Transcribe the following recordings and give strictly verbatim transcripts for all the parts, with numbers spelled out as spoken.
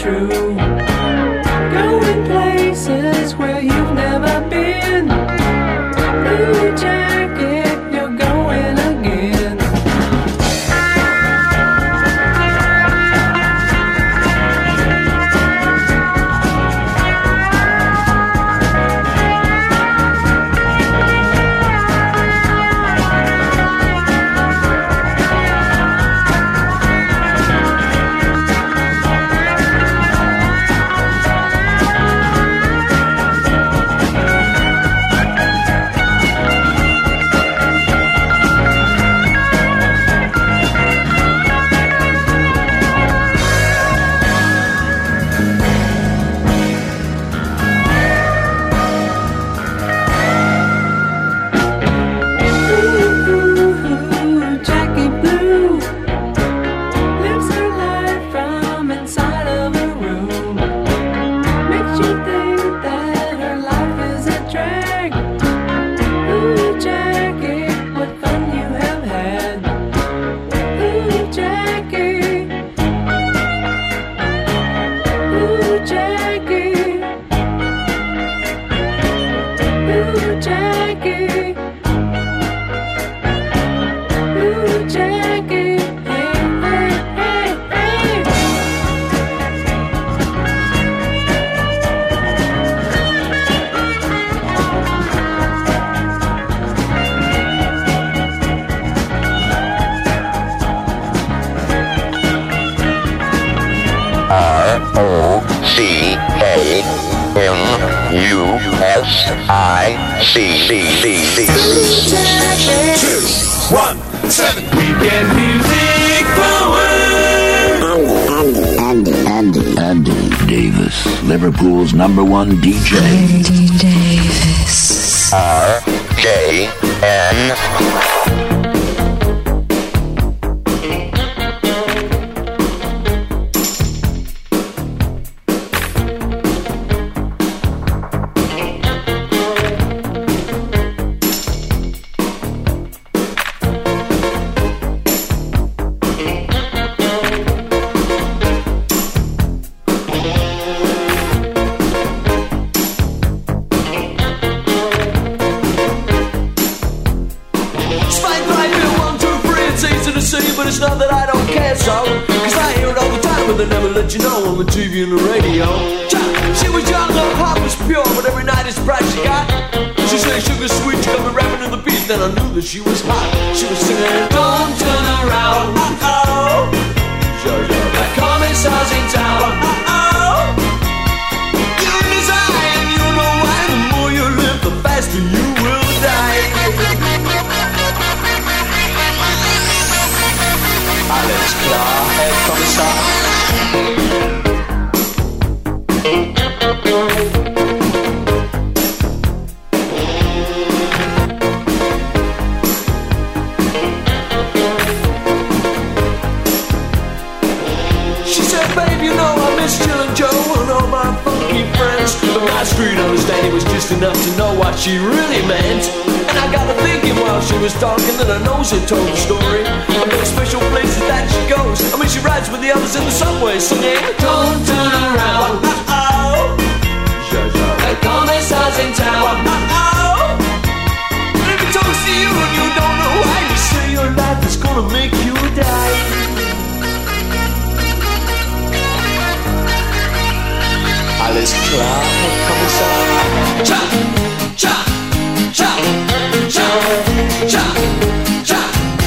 true. Going places where you've never been. Blue jacket, you're going again. Liverpool's number one D J. Andy Davis. R J N. She was hot, she was singing, don't turn around, uh-oh. That commissar's in town, uh-oh. You're in his eye and you know why. The more you live, the faster you will die. Alles klar, Herr Kommissar. Enough to know what she really meant. And I got her thinking while she was talking that her nose had told the story of those special places that she goes. I mean, she rides with the others in the subway singing, don't turn around, uh-oh. That commissar's in town, uh-oh. And if he talks to you and you don't know why, you say your life is gonna make you die. Alles klar, Herr Kommissar. Cha, cha, cha, cha, cha, cha,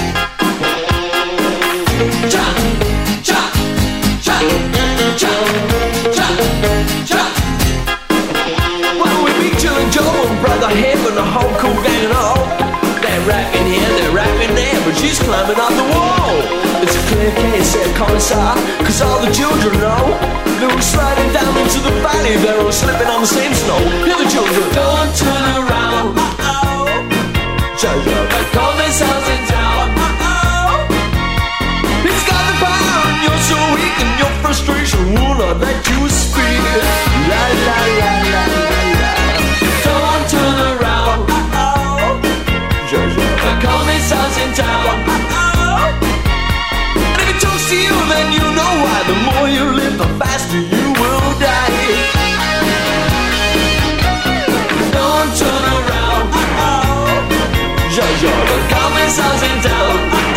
cha, cha, cha, cha, cha, cha. Well, we meet Jill and Joe and Brother Hip and the whole cool gang and all. They're rapping here, they're rapping there, but she's climbing up the wall. It's a clear case, said Commissar, cause all the children know. They were sliding down into the valley, they were slipping on the same snow. Hear the children, don't turn around, uh-oh. The Commissar's in town, uh-oh. He's got the power and you're so weak, and your frustration will not let you speak. La la la la la la. Don't turn around, uh-oh. The Commissar's in town, uh-oh. And if he talks to you, then you know why. The more you live, the faster you commissar's in town.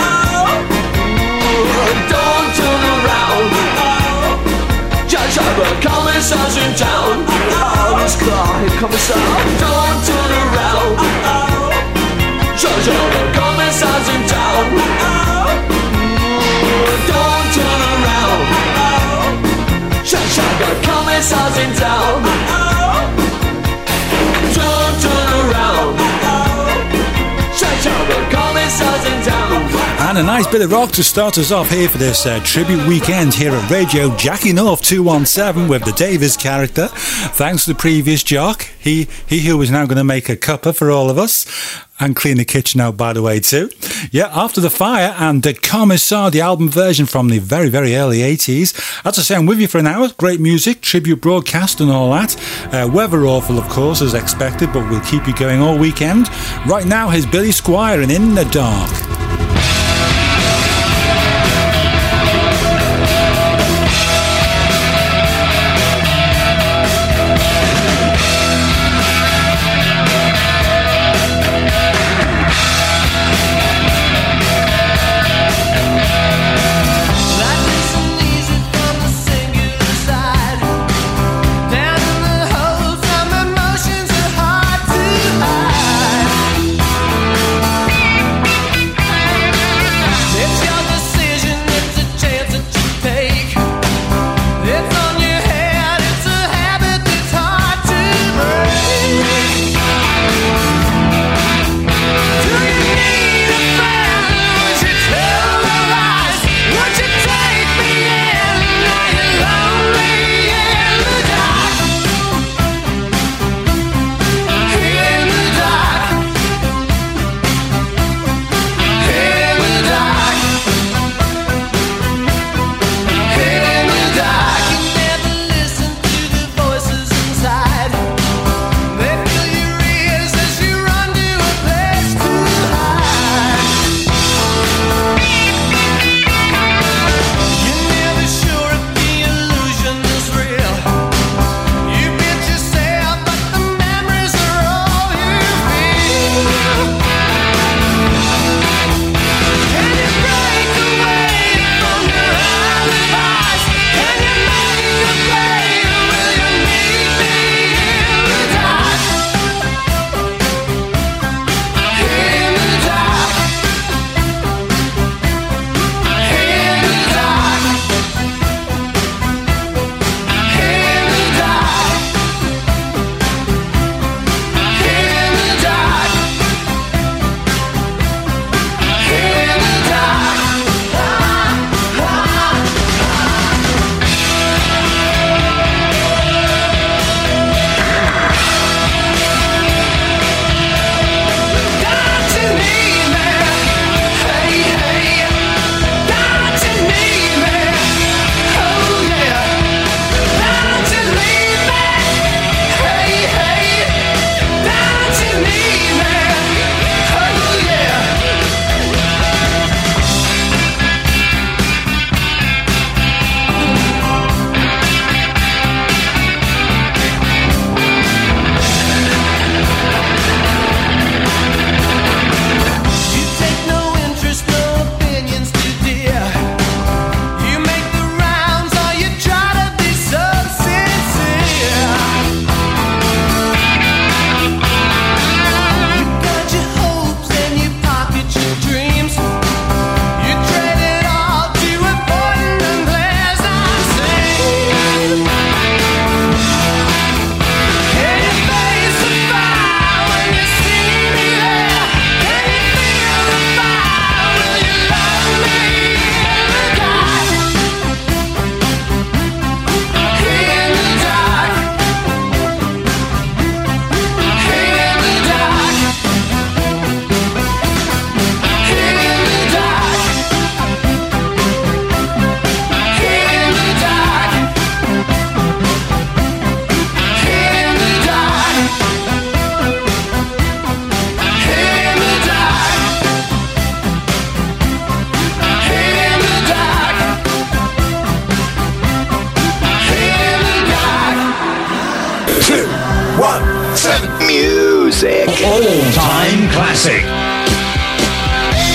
Don't turn around. Judge Albert, commissar's in town. Oh, this car, here commissar. Don't turn around. Judge Albert, commissar's in town. Don't turn around. Judge Albert, commissar's in town. Don't turn around. Judge Albert, commissar's in town. And a nice bit of rock to start us off here for this uh, tribute weekend here at Radio Jackie North two one seven with the Davis character. Thanks to the previous jock, he he who is now going to make a cuppa for all of us and clean the kitchen out, by the way, too. Yeah, After the Fire and the Commissar, the album version from the very, very early eighties. As I say, I'm with you for an hour. Great music, tribute broadcast and all that. Uh, weather awful, of course, as expected, but we'll keep you going all weekend. Right now, here's Billy Squier and In the Dark. Music. All-time classic.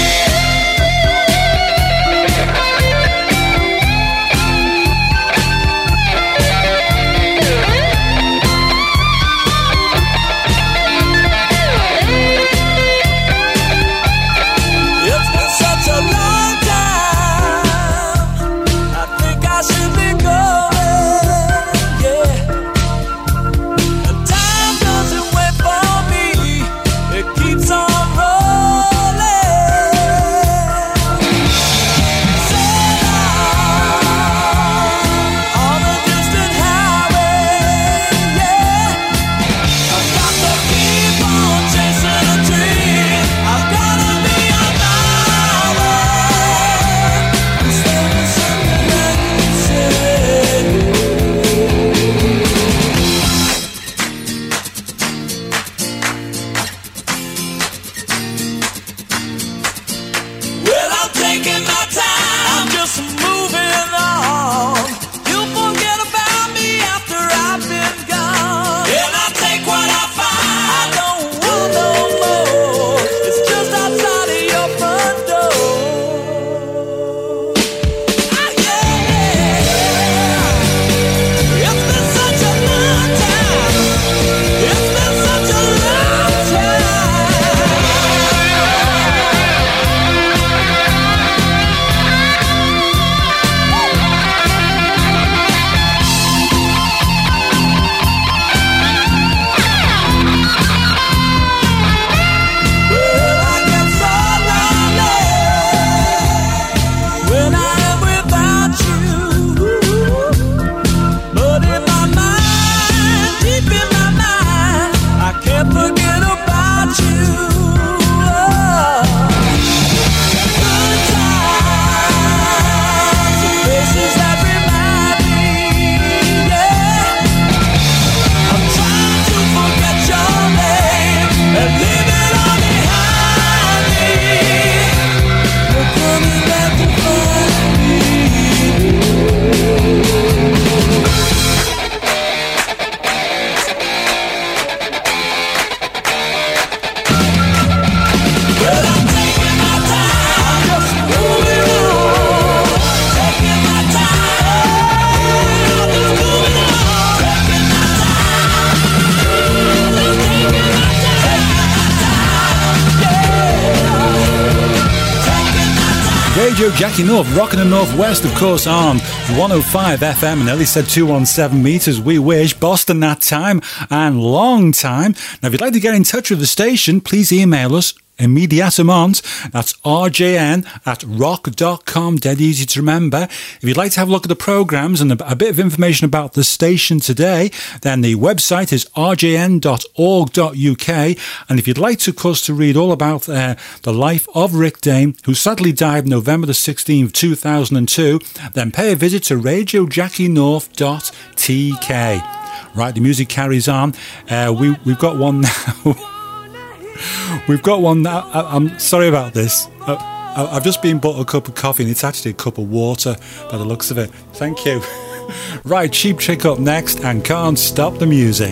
Radio Jackie North, rocking the Northwest, of course, on one oh five F M, and Ellie said two one seven meters. We wish. Boston that time, and long time. Now, if you'd like to get in touch with the station, please email us. Immediatement, that's R J N at rock dot com, dead easy to remember. If you'd like to have a look at the programmes and a, a bit of information about the station today, then the website is r j n dot org dot u k. And if you'd like to, of course, to read all about uh, the life of Rick Dane, who sadly died November the sixteenth, two thousand two, then pay a visit to radio jackie north dot t k. Right, the music carries on. Uh, we, we've got one now. We've got one now. I, I'm sorry about this. I, I've just been bought a cup of coffee and it's actually a cup of water by the looks of it. Thank you. Right, Cheap Trick up next and Can't Stop the Music.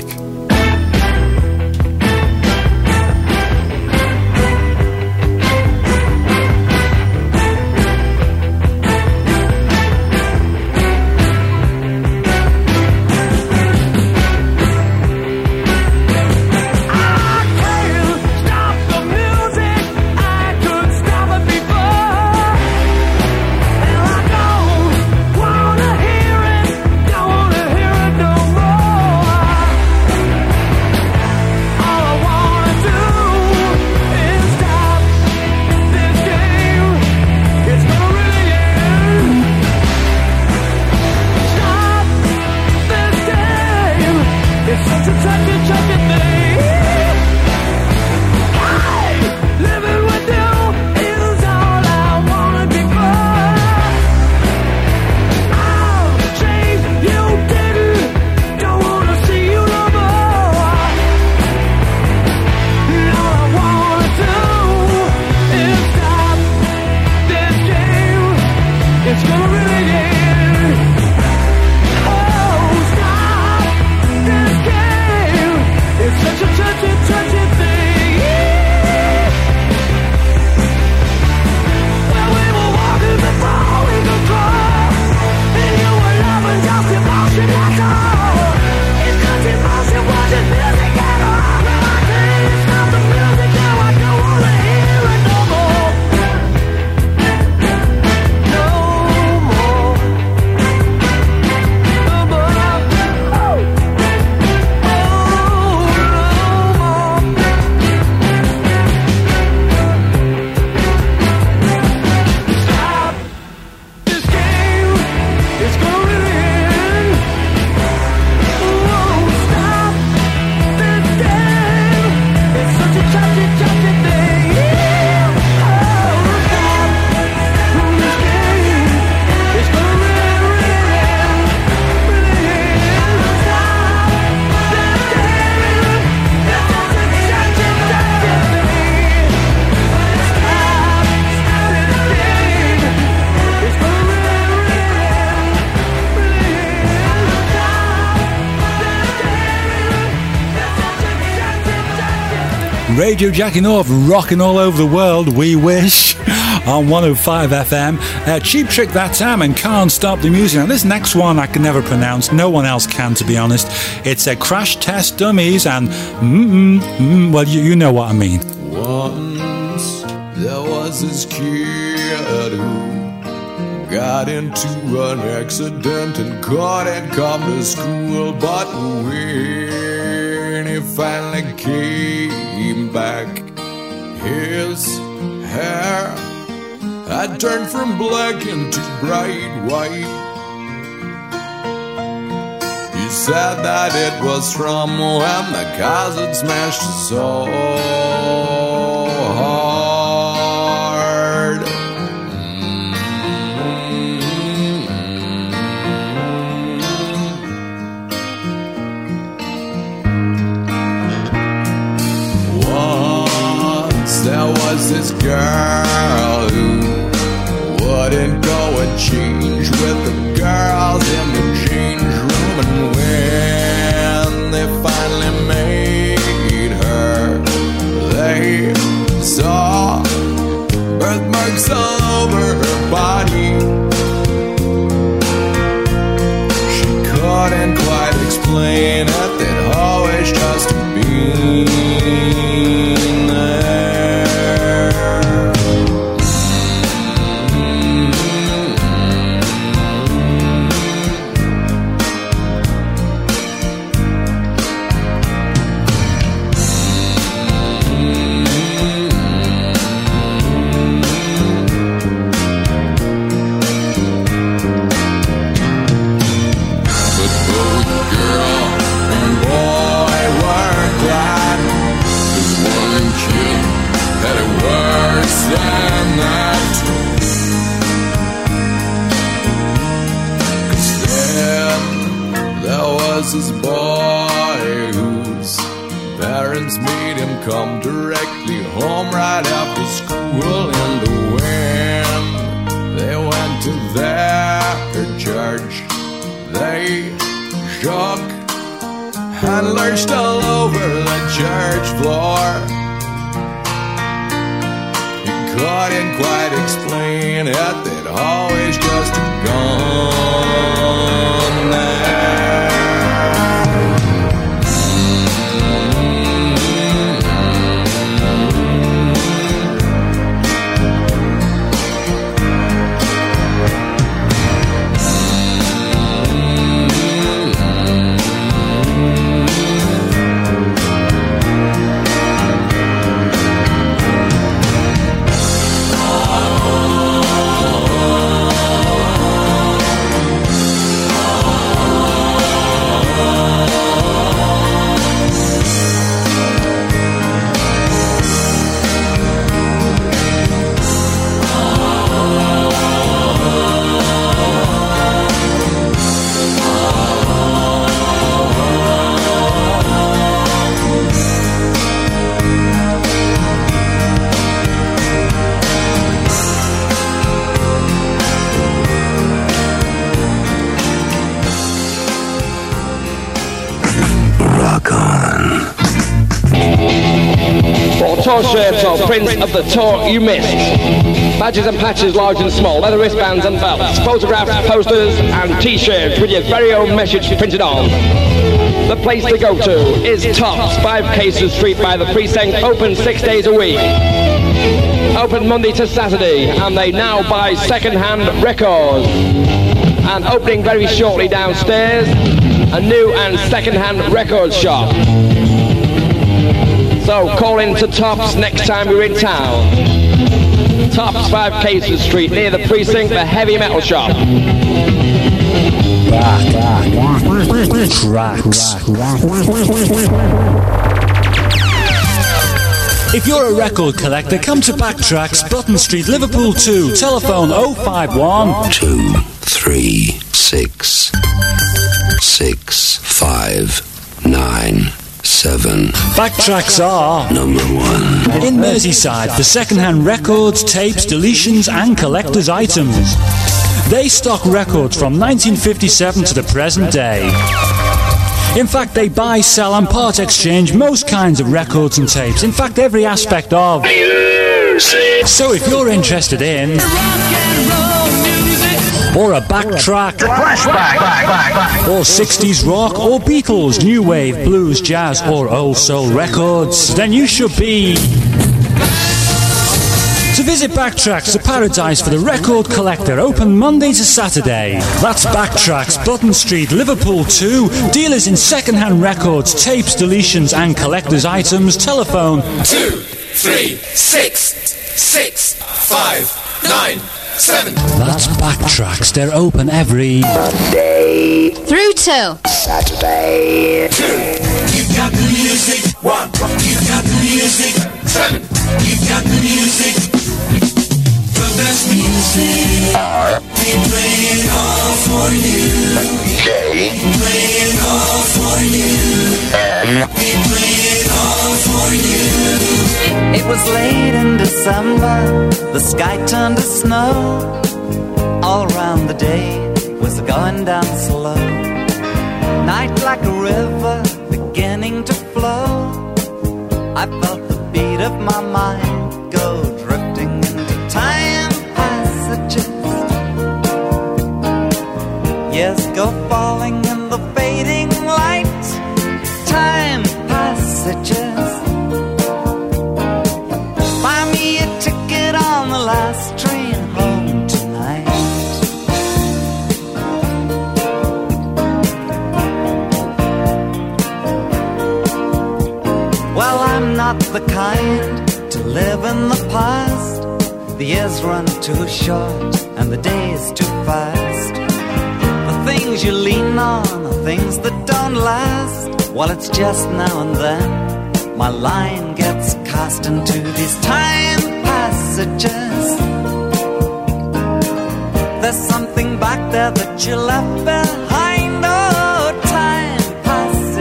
Radio Jackie North, rocking all over the world, we wish, on one oh five F M. Uh, Cheap Trick that time and Can't Stop the Music. Now this next one I can never pronounce, no one else can, to be honest. It's a Crash Test Dummies and mm, mm, mm, well, you, you know what I mean. Once there was this kid who got into an accident and couldn't come to school, but when he finally came back, his hair had turned from black into bright white. He said that it was from when the cars had smashed his soul hard. Once there was this girl who wouldn't go and change with the girls in the change room, and when they finally made her, they saw birthmarks all over her body. She couldn't quite explain it, they'd always just been there. boy whose parents made him come directly home right after school in the wind. They went to their church. They shook and lurched all over the church floor. He couldn't quite explain it, they'd always just gone there. Tour shirts or prints of the tour you missed. Badges and patches large and small, leather wristbands and belts, photographs, posters and t-shirts with your very own message printed on. The place to go to is Tops, five Cases Street by the Precinct, open six days a week. Open Monday to Saturday, and they now buy second-hand records. And opening very shortly downstairs, a new and second-hand record shop. So call in to Tops next time you're in town. Tops, five Cases Street, near the Precinct, the heavy metal shop. If you're a record collector, come to Backtracks, Button Street, Liverpool two. Telephone oh five one two three six six five nine seven. Backtracks are number one in Merseyside for second-hand records, tapes, deletions and collector's items. They stock records from nineteen fifty-seven to the present day. In fact, they buy, sell and part exchange most kinds of records and tapes. In fact, every aspect of music. So if you're interested in or a backtrack, or sixties rock, or Beatles, new wave, blues, jazz, or old soul records, then you should be to visit Backtracks, the paradise for the record collector, open Monday to Saturday. That's Backtracks, Button Street, Liverpool two. Dealers in second-hand records, tapes, deletions, and collector's items. Telephone two three six six five nine. Seven. That's Backtracks. They're open every Monday through to Saturday. Two. You've got the music. One. You've got the music. Seven. You've got the music. The best music. R. We play it all for you. J. Play it all for you. N. We play it all for you. It was late in December, the sky turned to snow. All around the day was going down slow. Night like a river beginning to flow. I felt the beat of my mind go drifting into time passages. Yes, go falling in the fading light. Time passages. Last train home tonight. Well, I'm not the kind to live in the past. The years run too short and the days too fast. The things you lean on are things that don't last. Well, it's just now and then my line gets cast into these time passages. There's something back there that you left behind. Oh, time passages.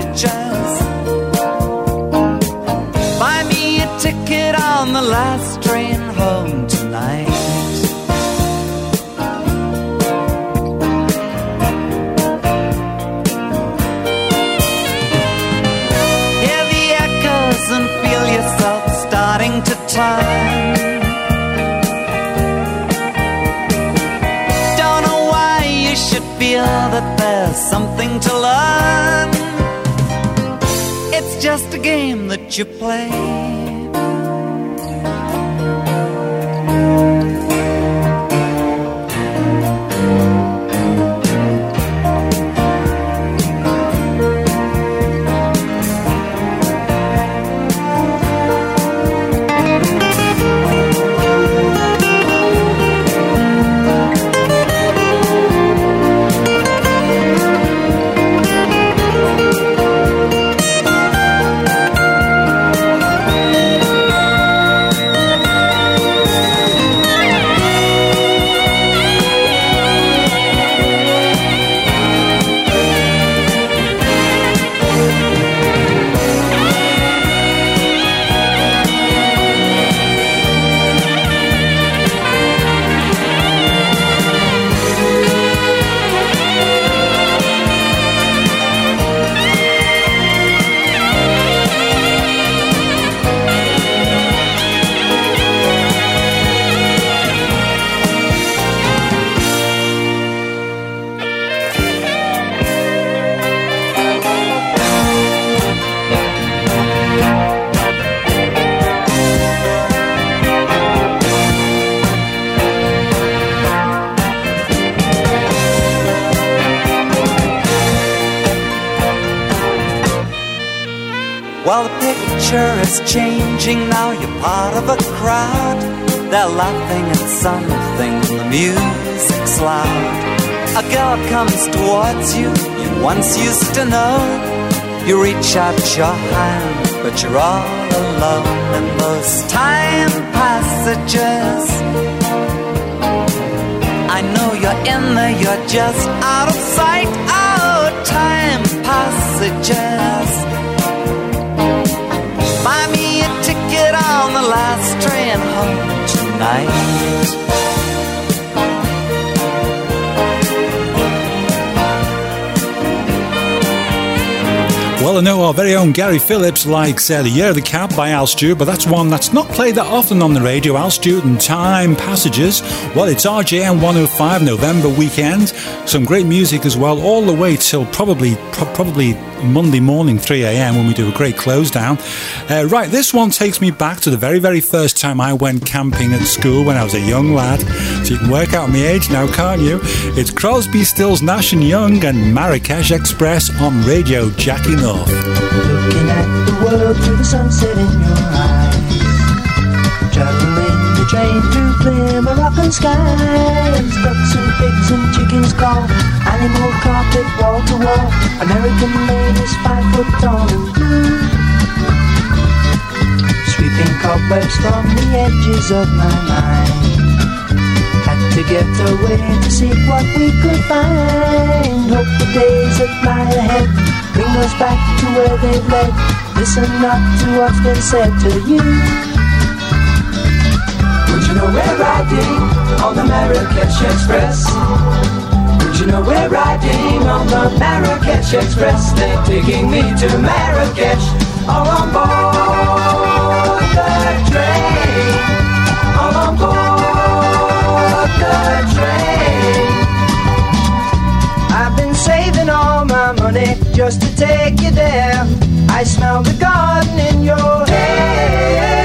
soon feel yourself starting to turn. Don't know why you should feel that there's something to learn. It's just a game that you play. Well, the picture is changing now. You're part of a crowd. They're laughing at something. The music's loud. A girl comes towards you. You once used to know. You reach out your hand, but you're all alone in those time passages. I know you're in there. You're just out of sight. Oh, time passages. Buy me a ticket on the last train home tonight. Well, I know our very own Gary Phillips likes uh, The Year of the Cat by Al Stewart, but that's one that's not played that often on the radio. Al Stewart and Time Passages. Well, it's R J M one oh five November weekend. Some great music as well, all the way till probably pro- probably Monday morning, three a.m. when we do a great close down. Uh, right, this one takes me back to the very, very first time I went camping at school when I was a young lad. So you can work out my age now, can't you? It's Crosby, Stills, Nash and Young and Marrakesh Express on Radio Jacking Off. Looking at the world through the sunset in your eyes, juggling the train through clear Moroccan skies. Ducks and pigs and chickens call, animal carpet wall to wall. American ladies five foot tall and blue, sweeping cobwebs from the edges of my mind. Had to get away to see what we could find. Hope the days that lie ahead bring us back to where they've led. Listen not to what's been said to you. Would you know we're riding on the Marrakesh Express? Would you know we're riding on the Marrakesh Express? They're taking me to Marrakesh, all on board the train, all on board the train. I've been saving all my money just to take you there. I smell the garden in your hair.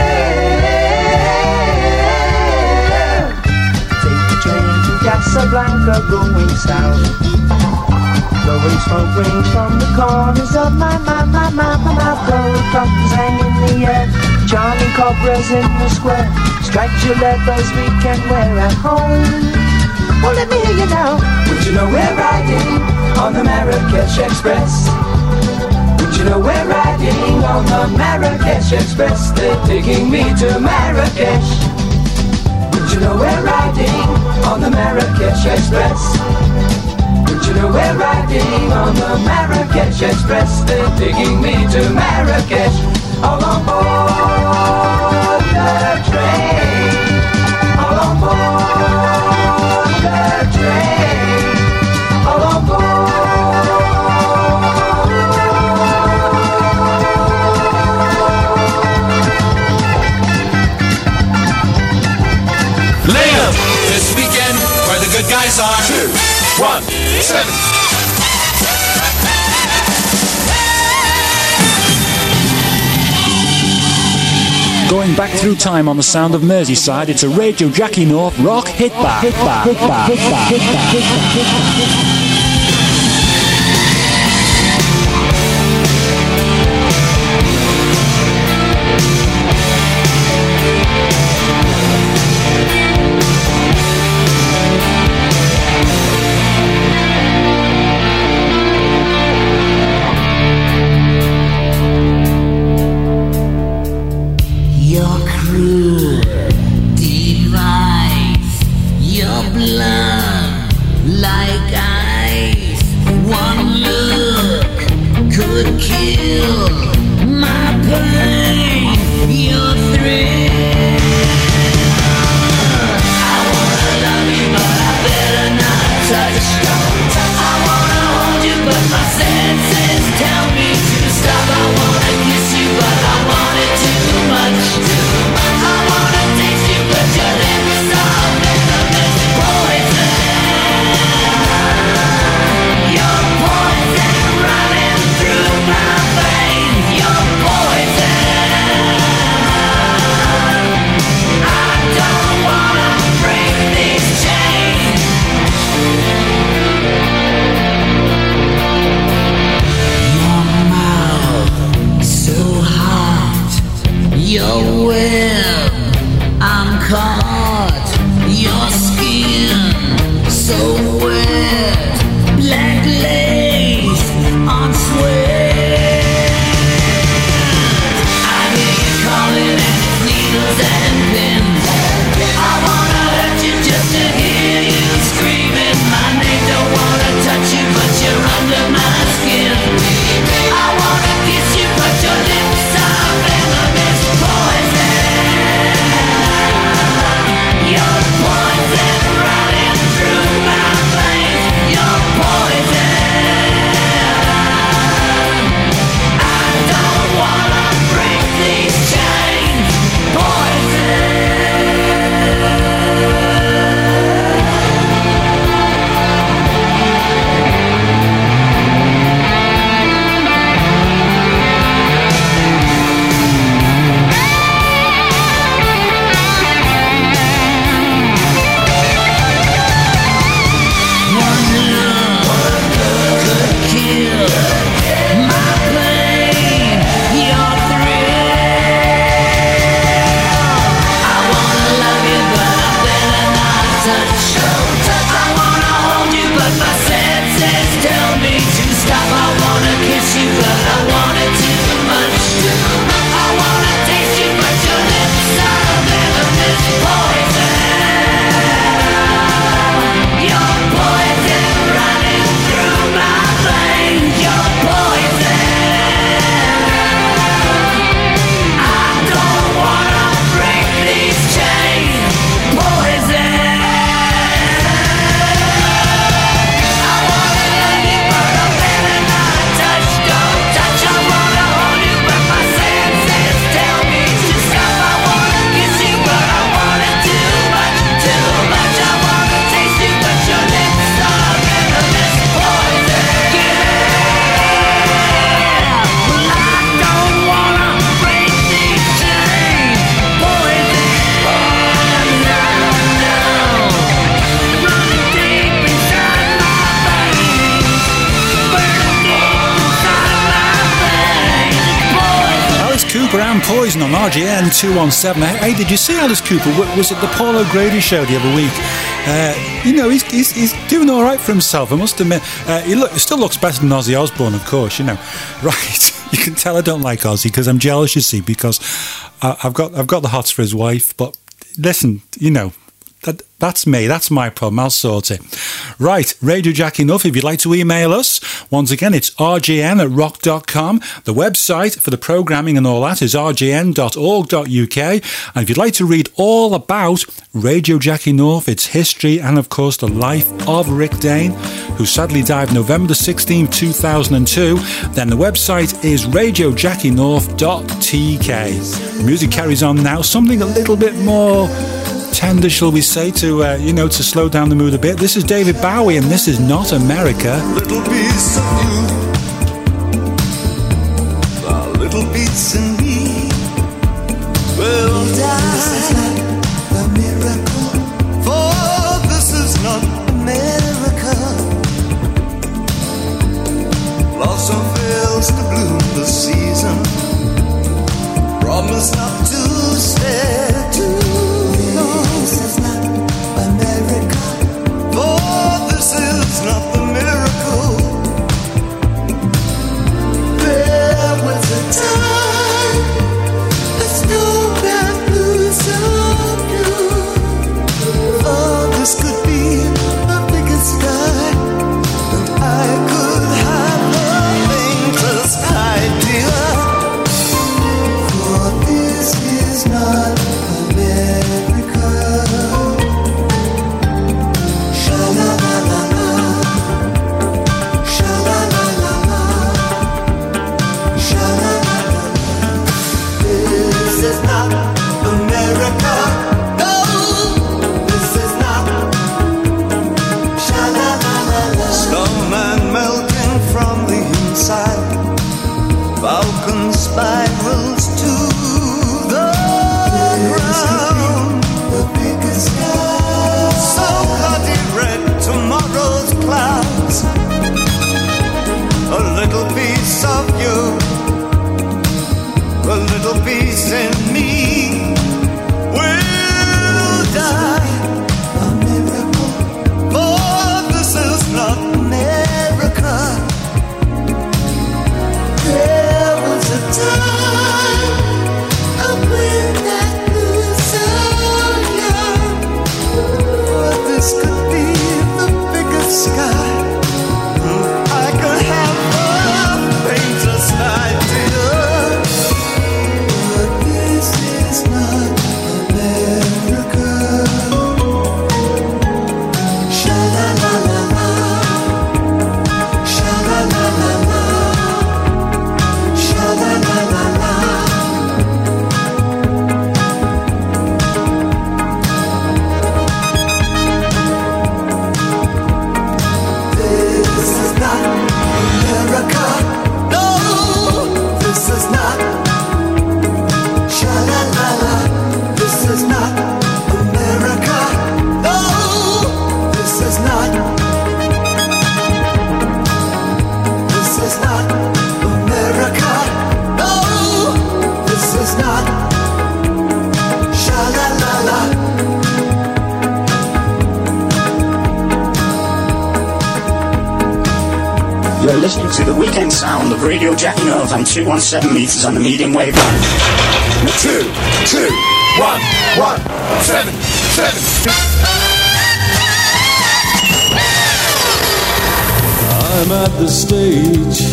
Take the train to Casablanca going south, blowing smoke rings from the corners of my, my, my, my, my mouth. Gold buttons hang in the air, charming cobras in the square. Striped leathers we can wear at home. Well, let me hear you now. Would you know we're riding on the Marrakesh Express? Would you know we're riding on the Marrakesh Express? They're taking me to Marrakesh. Would you know we're riding on the Marrakesh Express? Would you know we're riding on the Marrakesh Express? They're taking me to Marrakesh, all on board the train, all on board the train, all on board. one, seven. Going back through time on the sound of Merseyside, it's a Radio Jackie North rock hit back. Hit back, hit back, hit back, hit back, hit back, hit back, hit back. Poison on R G N two one seven. Hey, did you see Alice Cooper? Was it the Paul O'Grady show the other week? Uh, you know, he's, he's he's doing all right for himself, I must admit. Uh, he, look, he still looks better than Ozzy Osbourne, of course, you know. Right, you can tell I don't like Ozzy because I'm jealous, you see, because I, I've got I've got the hots for his wife. But listen, you know, that that's me. That's my problem. I'll sort it. Right, Radio Jackie Enough. If you'd like to email us, once again, it's r g n at rock dot com. The website for the programming and all that is r g n dot org dot u k. And if you'd like to read all about Radio Jackie North, its history, and of course the life of Rick Dane, who sadly died November the sixteenth, two thousand two, then the website is radio jackie north dot t k. The music carries on now, something a little bit more tender, shall we say, to, uh, you know, to slow down the mood a bit. This is David Bowie, and this is Not America. Little piece of you, a little piece in me will die. This is not a miracle, for this is not America. Blossom fails to bloom this season. Promise not to stay too long. This is not America, for this is not the miracle. There was a time the snowman blew so blue. Oh, this could be the biggest sky, and I could have the faintest idea. For this is not America. Sha-la-la-la-la, sha-la-la-la-la, sha-la-la-la-la. This is not America. No, this is not. Sha-la-la-la-la. Snowman melting from the inside. Falcon spirals to the ground. The biggest sky. So bloody red, tomorrow's clouds. A little piece of you, a little piece in me will die. A miracle, for this is not America. There was a time when that blew so young. For this could be the biggest sky. I could have the faintest idea. But this is not America. Sha-la-la-la-la, sha-la-la-la-la, sha-la-la-la-la. This is not America. No, this is not. Sha-la-la-la. This is not America. No, this is not. This is not America. No, this is not. Sha-la-la-la. You're listening to the weekend sound of Radio Jackie North on two seventeen meters on the medium wave band. Two, two, one, one, seven, seven. I'm at the stage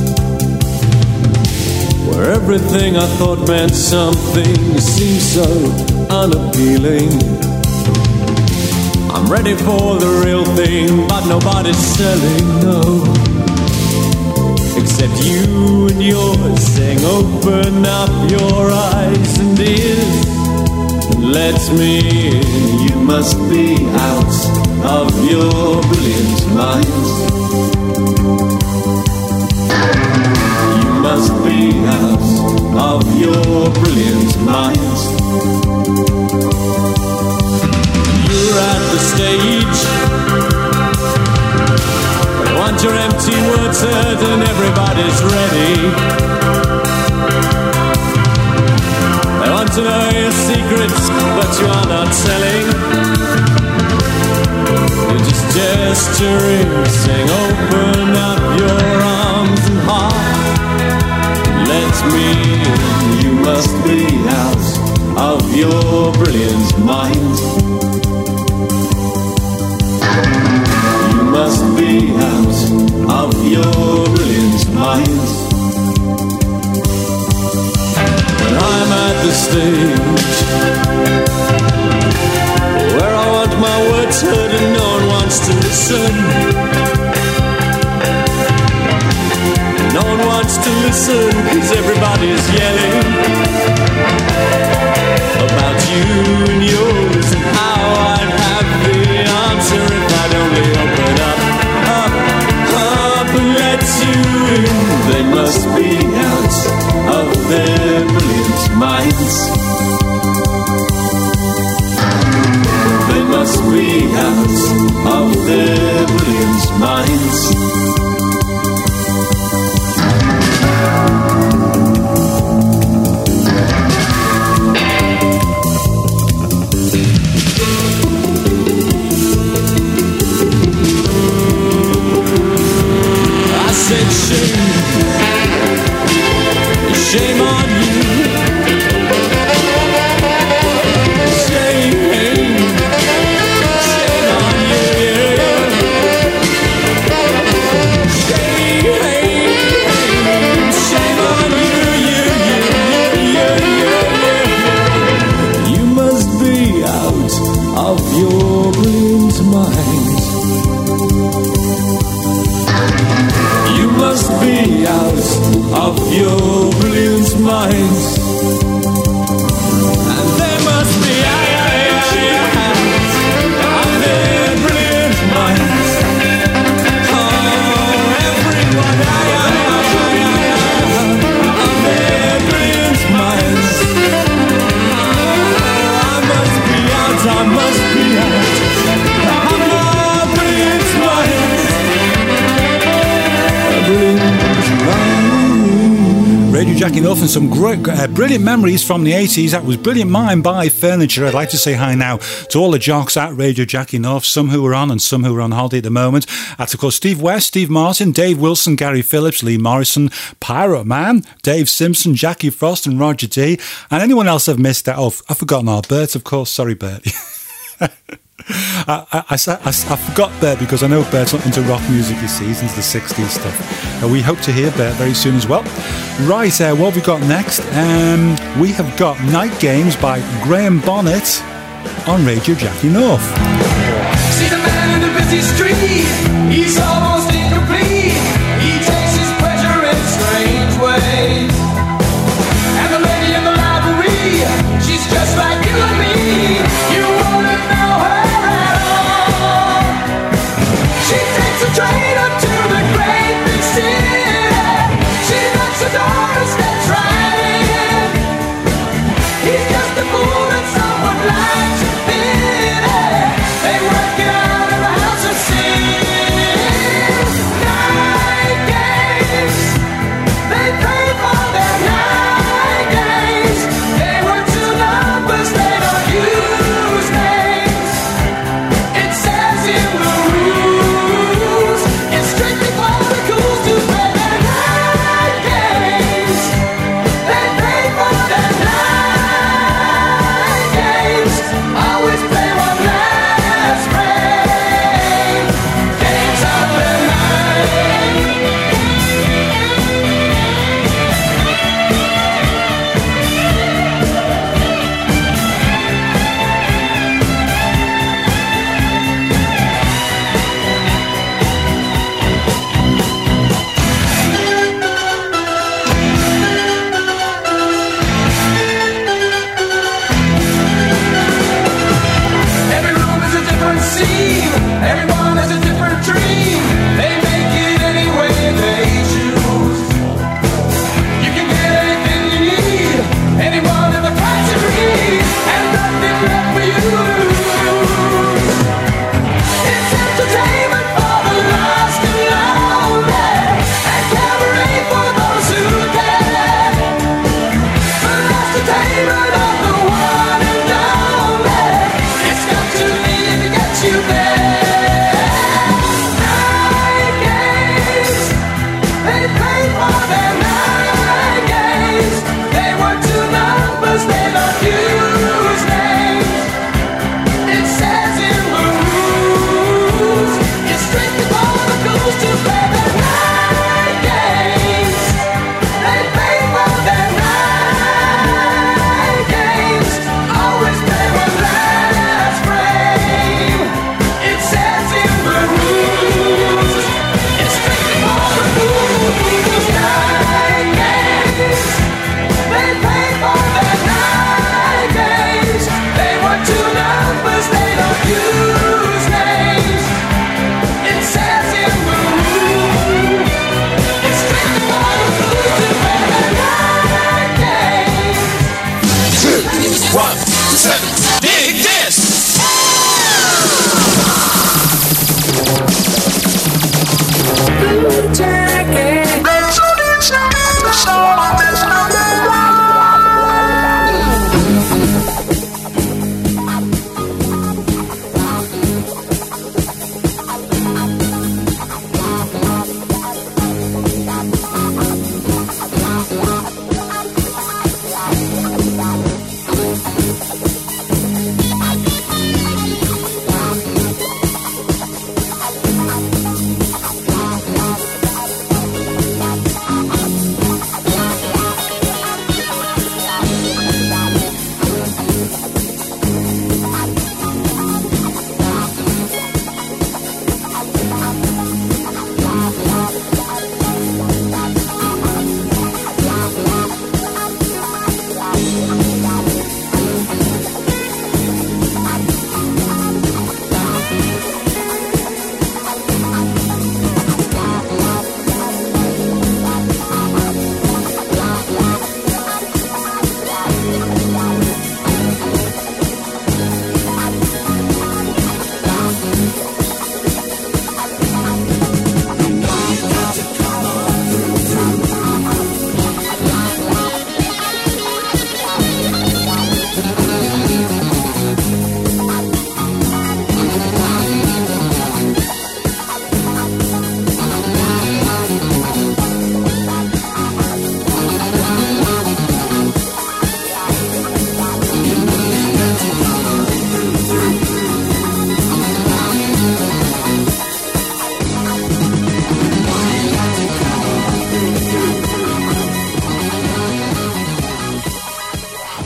where everything I thought meant something seems so unappealing. I'm ready for the real thing, but nobody's selling, no. Except you and yours saying open up your eyes and ears and let me in. You must be out of your brilliant mind. You must be out of your brilliant mind. You're at the stage, they want your empty words heard and everybody's ready. They want to know your secrets, but you are not telling. You're just gesturing, saying open up your arms and heart. Let me in. You must be out of your brilliant mind. You must be out of your brilliant mind. When I'm at the stage where I want my words heard and no one wants to listen. No one wants to listen because everybody's yelling. about you and yours and how I'd have the answer if I'd only open up, up, up and let you in. They must be out of their brilliant minds. They must be out of their brilliant minds. I said shame, shame on you. Of your brilliant mind, you must be out of your brilliant mind, and they must be out of their brilliant minds. Oh, everyone out of their brilliant minds. I must be out. I must be out of my brilliant mind. Radio Jackie North and some great, uh, brilliant memories from the eighties. That was Brilliant Mind by Furniture. I'd like to say hi now to all the jocks at Radio Jackie North, some who are on and some who are on holiday at the moment. That's, of course, Steve West, Steve Martin, Dave Wilson, Gary Phillips, Lee Morrison, Pirate Man, Dave Simpson, Jackie Frost and Roger D. And anyone else I've missed out. Oh, I've forgotten our Bert, of course. Sorry, Bert. I, I, I, I, I forgot Bert because I know Bert's not into rock music, you see, he's into the sixties stuff. Uh, we hope to hear Bert very soon as well. Right, uh, what have we got next? Um, we have got Night Games by Graham Bonnet on Radio Jackie North. See the man in the busy street, he's almost incomplete. He takes his pleasure in strange ways. And the lady in the library, she's just like you and me. You wouldn't know her at all. She takes a train up to the great big city. She knocks the door and steps right in. He's just a fool that someone likes to pity. They work it out in the house of sin.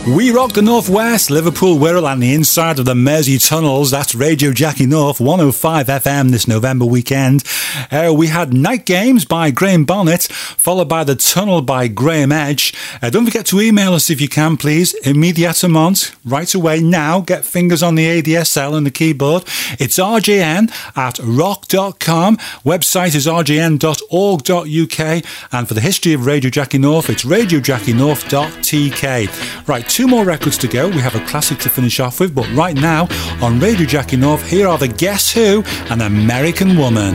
We rock the Northwest, Liverpool, Wirral and the inside of the Mersey tunnels. That's Radio Jackie North, one oh five F M this November weekend. Uh, we had Night Games by Graham Bonnet, followed by The Tunnel by Graham Edge. Uh, don't forget to email us if you can, please. Immediatement, right away now. Get fingers on the A D S L and the keyboard. It's R J N at rock dot com. Website is r j n dot org dot u k. And for the history of Radio Jackie North, it's radio jackie north dot t k. Right, two more records to go. We have a classic to finish off with, but right now on Radio Jackie North, here are the Guess Who and American Woman.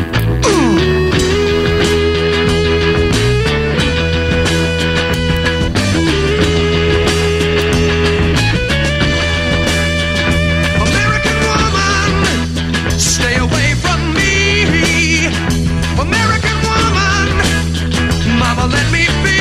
American woman, stay away from me. American woman, mama, let me be.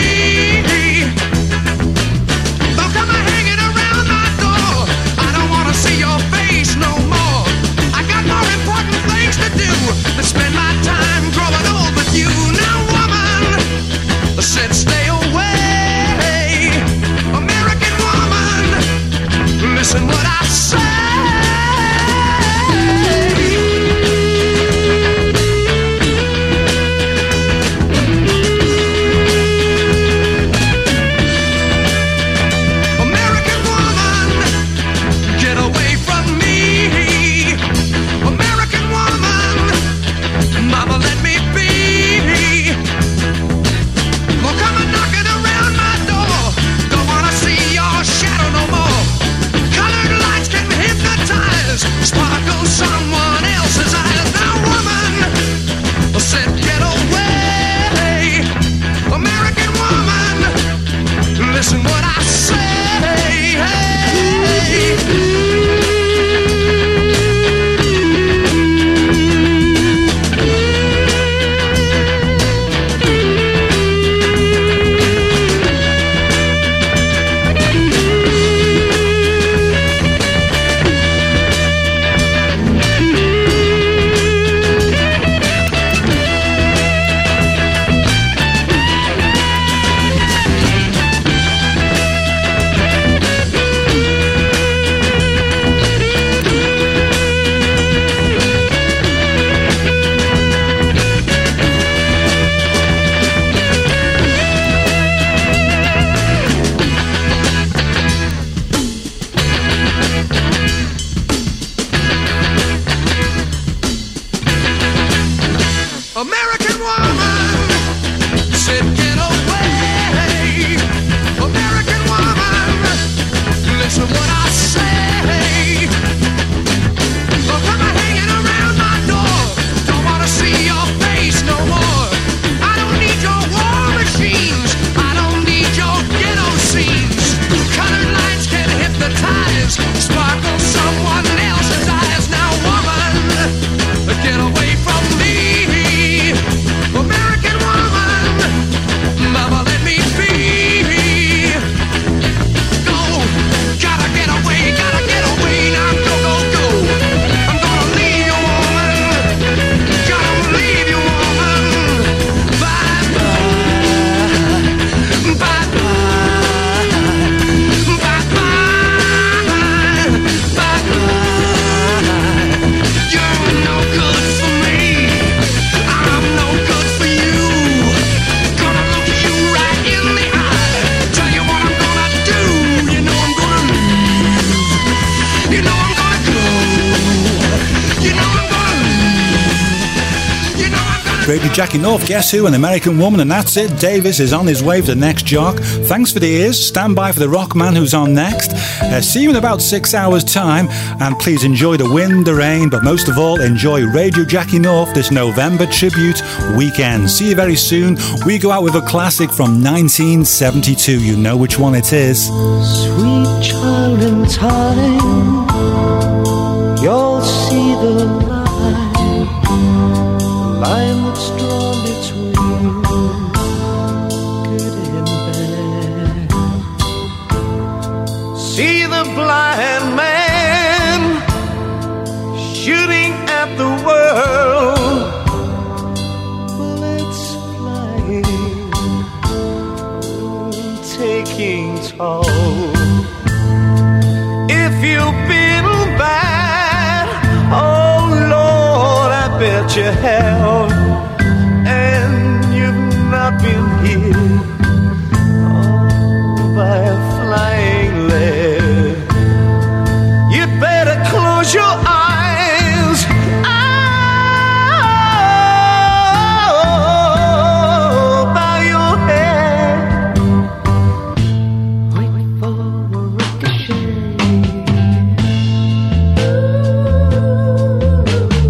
Spend my time growing old with you. Now, woman, said stay away. American woman, listen what I say. American woman, get away from me. American woman, mama, let me be. Well, come and knocking around my door. Don't wanna see your shadow no more. Colored lights can hypnotize, sparkle someone else's eyes. Now, woman, said get away. American woman, listen what I say. Hey. American woman, said get away. American woman, listen what I say. Don't come hanging around my door. Don't wanna see your face no more. I don't need your war machines. I don't need your ghetto scenes. Colored lights can hypnotize, sparkle someone else's eyes. Now, woman, get away from me. American woman, mama, let me be. Go, gotta get away, gotta get away. Now go, go, go. I'm gonna leave you, woman. Gonna leave you, woman. Bye, bye. Bye, bye. Bye, bye. Bye, bye. You're no good for me. I'm no good for you. Gonna look you right in the eye. Tell you what I'm gonna do. You know I'm gonna leave. You know I'm gonna go. You know I'm gonna leave. You know I'm gonna. Radio Jackie North, Guess Who, an American Woman, and that's it. Davis is on his way for the next jock. Thanks for the ears. Stand by for the rock man who's on next. Uh, see you in about six hours' time, and please enjoy the wind, the rain, but most of all, enjoy Radio Jackie North this November tribute weekend. See you very soon. We go out with a classic from nineteen seventy-two. You know which one it is. Sweet child in time, you'll see the line, the line that's drawn between good and bad. See the blind man shooting at the world, bullets flying, taking toll. you've been bad, oh Lord, I bet you have. And you've not been here oh, by a flying lead. You'd better close your eyes.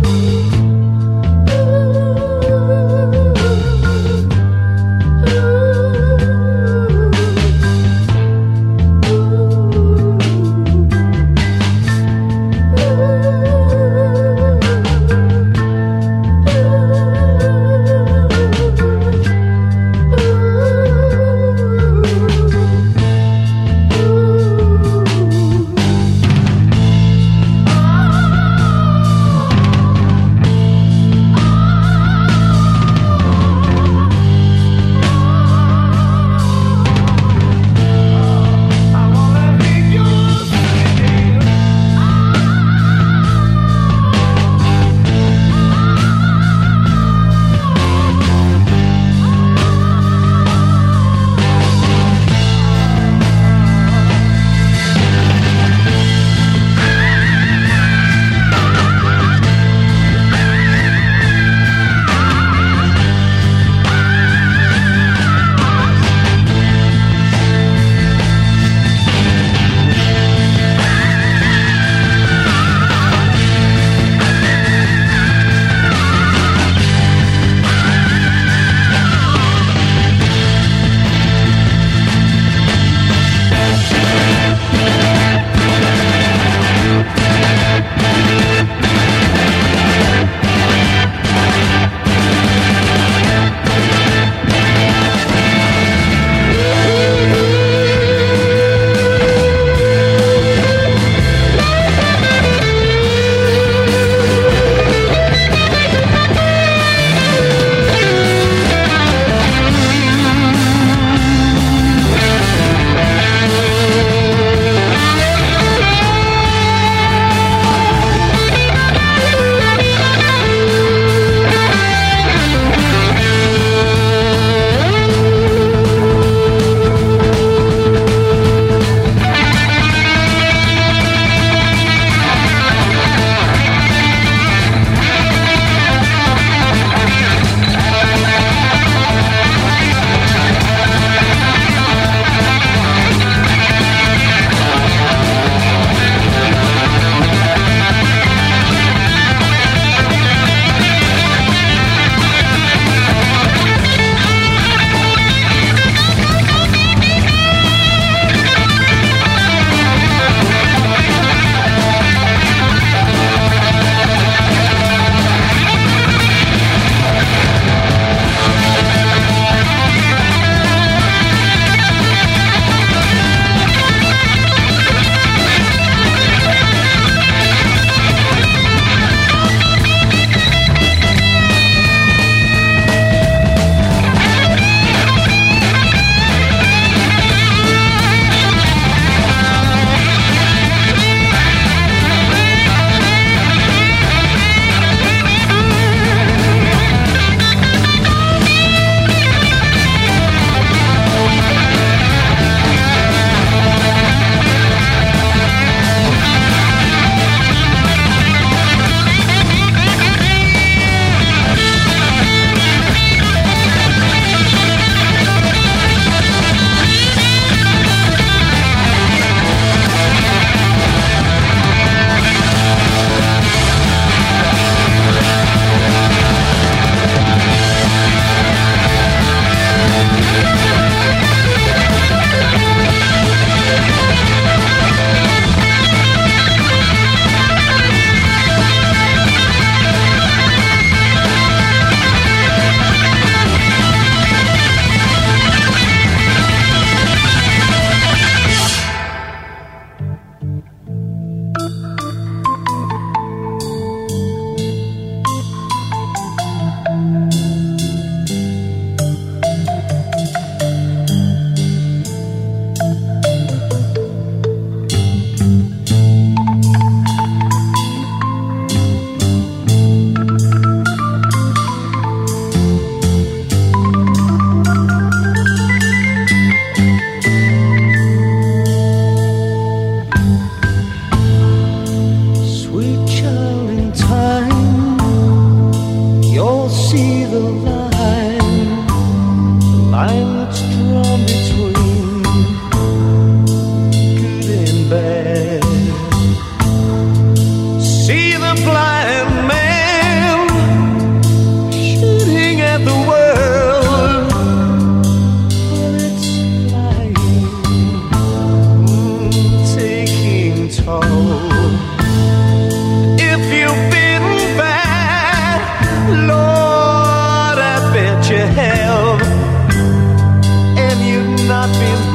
Ooh.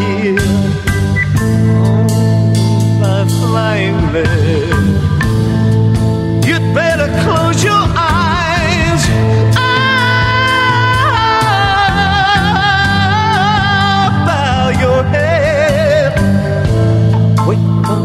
by flying lead. You'd better close your eyes. Ah, bow your head. Wait for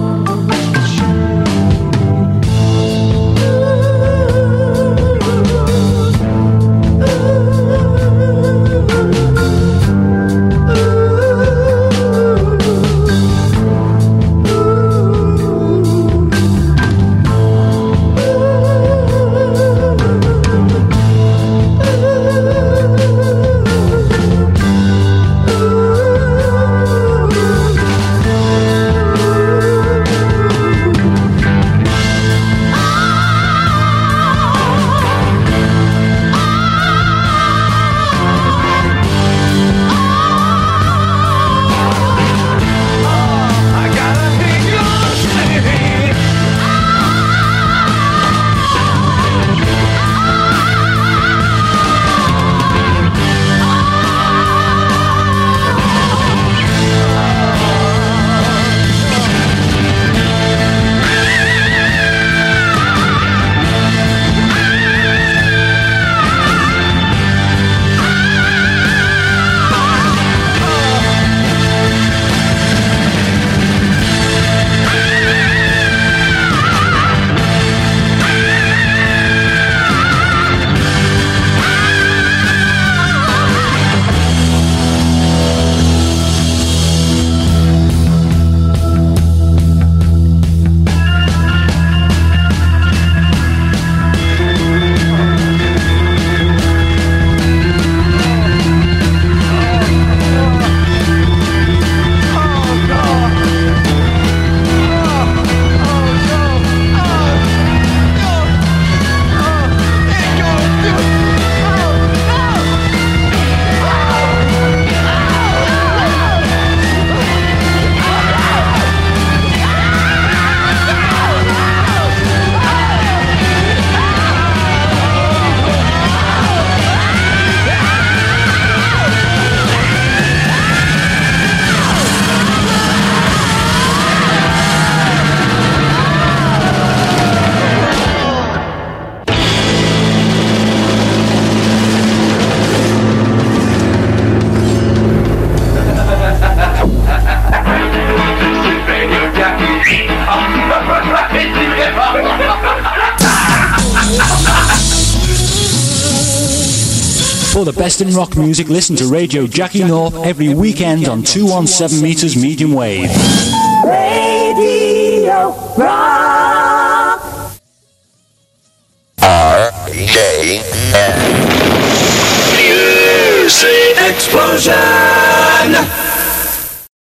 For the best in rock music, listen to Radio Jackie North every weekend on two seventeen meters medium wave. Radio Rock. R J N Music Explosion.